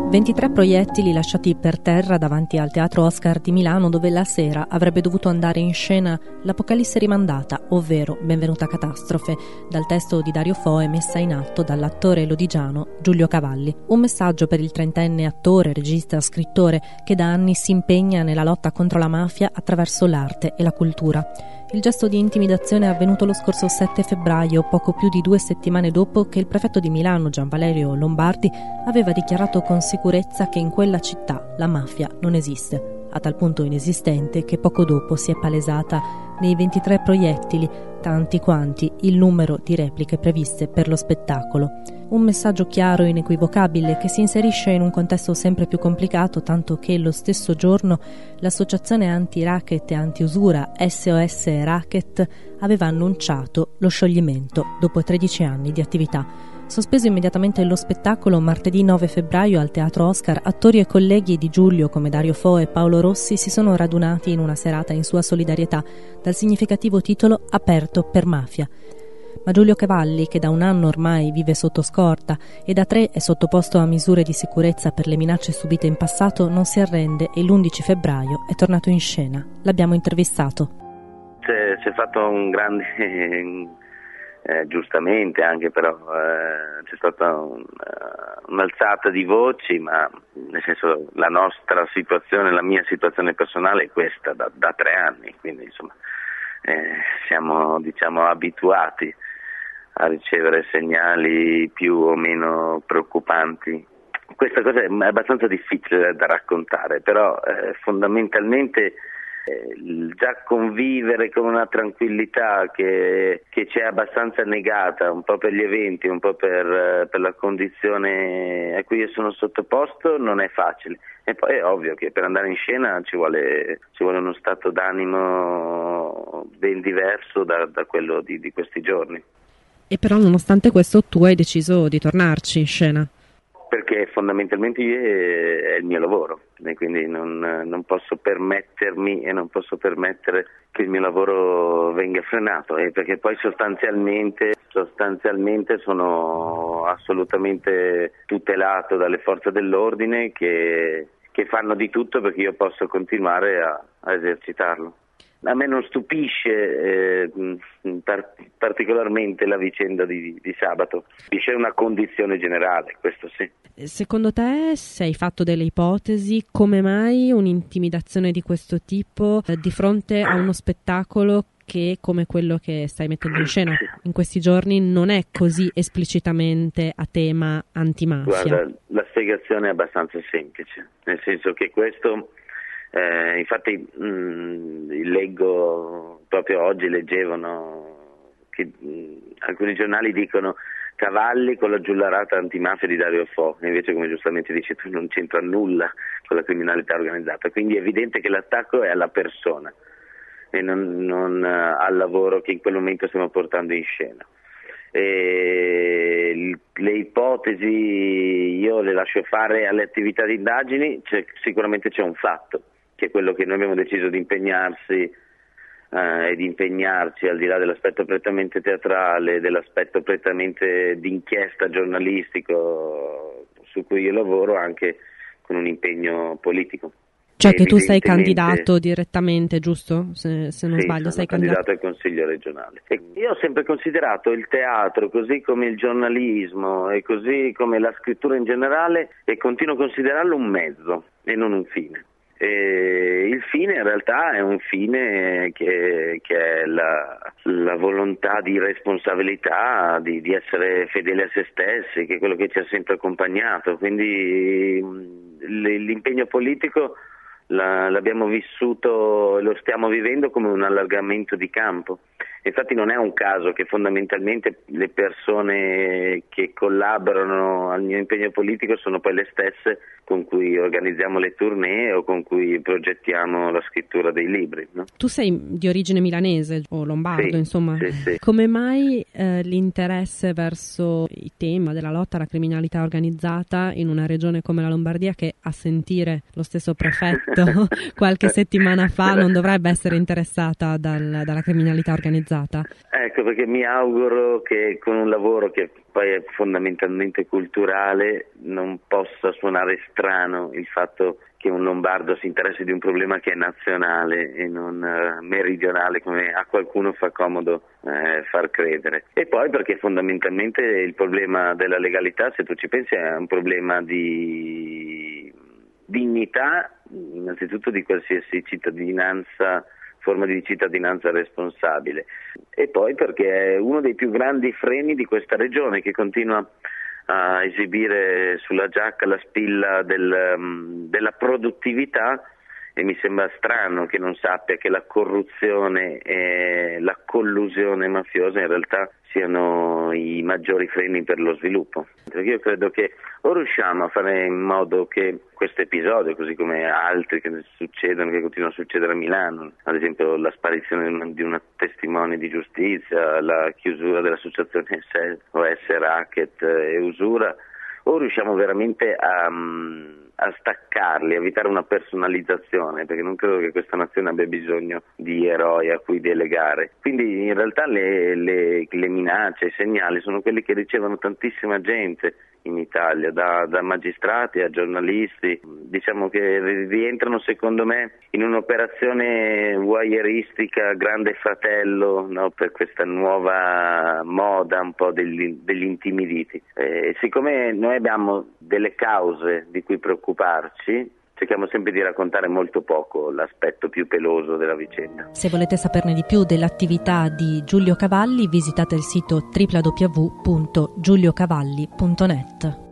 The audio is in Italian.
23 proiettili lasciati per terra davanti al Teatro Oscar di Milano, dove la sera avrebbe dovuto andare in scena l'Apocalisse rimandata, ovvero Benvenuta catastrofe, dal testo di Dario Fo e messa in atto dall'attore lodigiano Giulio Cavalli. Un messaggio per il trentenne attore, regista, scrittore che da anni si impegna nella lotta contro la mafia attraverso l'arte e la cultura. Il gesto di intimidazione è avvenuto lo scorso 7 febbraio, poco più di 2 settimane dopo che il prefetto di Milano, Gianvalerio Lombardi, aveva dichiarato con sicurezza che in quella città la mafia non esiste, a tal punto inesistente che poco dopo si è palesata nei 23 proiettili, tanti quanti il numero di repliche previste per lo spettacolo. Un messaggio chiaro e inequivocabile che si inserisce in un contesto sempre più complicato, tanto che lo stesso giorno l'associazione anti-racket e anti-usura SOS Racket aveva annunciato lo scioglimento dopo 13 anni di attività. Sospeso immediatamente lo spettacolo, martedì 9 febbraio al Teatro Oscar, attori e colleghi di Giulio come Dario Fo e Paolo Rossi si sono radunati in una serata in sua solidarietà dal significativo titolo Aperto per mafia. Ma Giulio Cavalli, che da un anno ormai vive sotto scorta e da 3 è sottoposto a misure di sicurezza per le minacce subite in passato, non si arrende e l'11 febbraio è tornato in scena. L'abbiamo intervistato. C'è fatto un grande... giustamente anche, però c'è stata un'alzata di voci, ma nel senso la nostra situazione, la mia situazione personale è questa da 3 anni, quindi insomma siamo abituati a ricevere segnali più o meno preoccupanti. Questa cosa è abbastanza difficile da raccontare, però fondamentalmente già convivere con una tranquillità che ci è abbastanza negata, un po' per gli eventi, un po' per la condizione a cui io sono sottoposto, non è facile. E poi è ovvio che per andare in scena ci vuole uno stato d'animo ben diverso da quello di questi giorni. E però nonostante questo tu hai deciso di tornarci in scena. Perché fondamentalmente è il mio lavoro e quindi non posso permettermi e non posso permettere che il mio lavoro venga frenato, perché poi sostanzialmente sono assolutamente tutelato dalle forze dell'ordine che fanno di tutto perché io possa continuare a esercitarlo. A me non stupisce particolarmente la vicenda di sabato, c'è una condizione generale, questo sì. Secondo te, se hai fatto delle ipotesi, come mai un'intimidazione di questo tipo di fronte a uno spettacolo che, come quello che stai mettendo in scena in questi giorni, non è così esplicitamente a tema antimafia? Guarda, la spiegazione è abbastanza semplice, nel senso che questo... infatti leggo, proprio oggi leggevano che alcuni giornali dicono Cavalli con la giullarata antimafia di Dario Fo, e invece, come giustamente dici tu, non c'entra nulla con la criminalità organizzata, quindi è evidente che l'attacco è alla persona e non al lavoro che in quel momento stiamo portando in scena. Le ipotesi io le lascio fare alle attività di indagini. Sicuramente c'è un fatto, che è quello che noi abbiamo deciso di impegnarsi e di impegnarci, al di là dell'aspetto prettamente teatrale, dell'aspetto prettamente d'inchiesta giornalistico su cui io lavoro, anche con un impegno politico. Cioè che tu sei candidato direttamente, giusto? Se non sbaglio, sei candidato al Consiglio regionale. E io ho sempre considerato il teatro, così come il giornalismo e così come la scrittura in generale, e continuo a considerarlo un mezzo e non un fine. E il fine in realtà è un fine che è la volontà di responsabilità, di essere fedeli a se stessi, che è quello che ci ha sempre accompagnato. Quindi l'impegno politico l'abbiamo vissuto e lo stiamo vivendo come un allargamento di campo. Infatti non è un caso che fondamentalmente le persone che collaborano al mio impegno politico sono poi le stesse con cui organizziamo le tournée o con cui progettiamo la scrittura dei libri, no? Tu sei di origine milanese o lombardo, sì, insomma. Sì. Come mai l'interesse verso il tema della lotta alla criminalità organizzata in una regione come la Lombardia, che a sentire lo stesso prefetto qualche settimana fa non dovrebbe essere interessata dalla criminalità organizzata? organizzata. Ecco, perché mi auguro che con un lavoro che poi è fondamentalmente culturale non possa suonare strano il fatto che un lombardo si interessi di un problema che è nazionale e non meridionale, come a qualcuno fa comodo far credere. E poi perché fondamentalmente il problema della legalità, se tu ci pensi, è un problema di dignità, innanzitutto di qualsiasi cittadinanza, forma di cittadinanza responsabile, e poi perché è uno dei più grandi freni di questa regione, che continua a esibire sulla giacca la spilla della produttività, e mi sembra strano che non sappia che la corruzione e la collusione mafiosa in realtà siano i maggiori freni per lo sviluppo. Perché io credo che o riusciamo a fare in modo che questo episodio, così come altri che succedono, che continuano a succedere a Milano, ad esempio la sparizione di una testimone di giustizia, la chiusura dell'associazione SOS Racket e Usura, o riusciamo veramente a staccarli, a evitare una personalizzazione, perché non credo che questa nazione abbia bisogno di eroi a cui delegare. Quindi in realtà le minacce, i segnali sono quelli che ricevono tantissima gente in Italia, da magistrati a giornalisti. Diciamo che rientrano, secondo me, in un'operazione voyeuristica, grande fratello, no, per questa nuova moda un po' degli intimiditi. Siccome noi abbiamo delle cause di cui preoccuparci, cerchiamo sempre di raccontare molto poco l'aspetto più peloso della vicenda. Se volete saperne di più dell'attività di Giulio Cavalli, visitate il sito www.giuliocavalli.net.